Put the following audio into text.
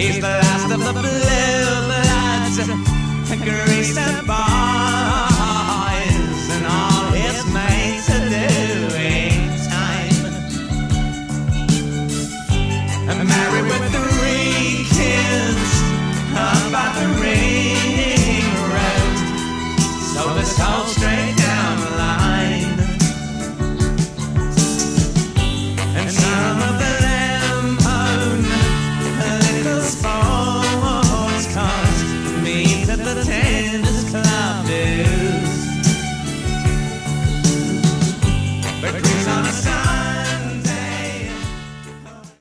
He's the last of the blue bloods, greased and boys, and all his mates are doing time. And married with 3 kids about the ring road. So this whole strange